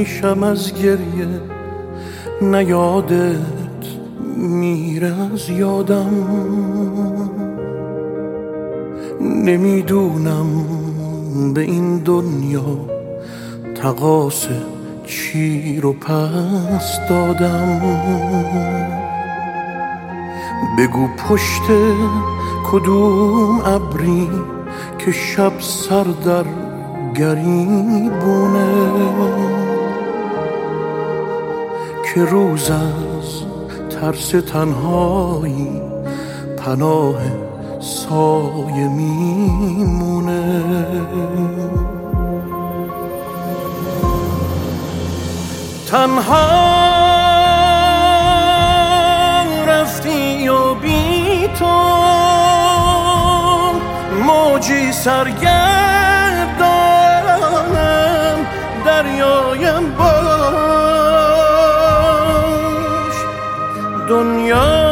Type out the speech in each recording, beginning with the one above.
میشم از گریه، نه یادت میره از یادم. نمیدونم به این دنیا تقاص چی رو پس دادم. بگو پشت کدوم ابری که شب سر در گریبونه، که روز از ترس تنهایی پناه سایه میمونه. تنها رفتی و بی تو موجی سرگردانم، دریایم باش. دنیا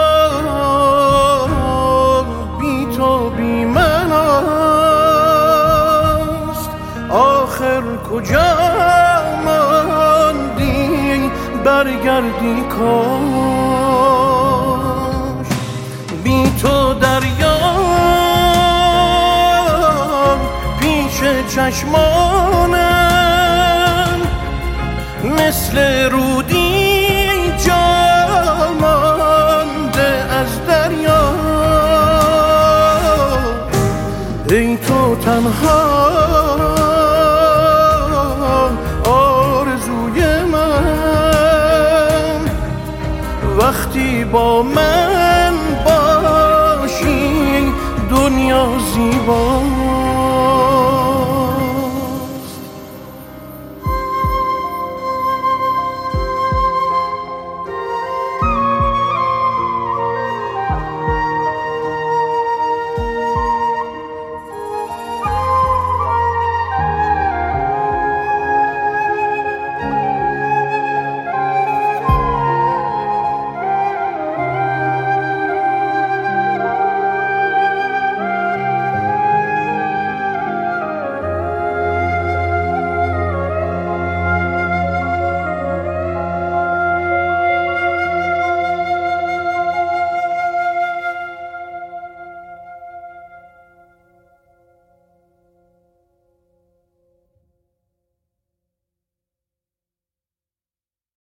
بی تو بی من است، آخر کجا ماندی برگردی کاش. بی تو دریا پیش چشمانم مثل رودی جا مانده از دریا. ای تو تنها آرزوی من، وقتی با من باشی دنیا زیبا.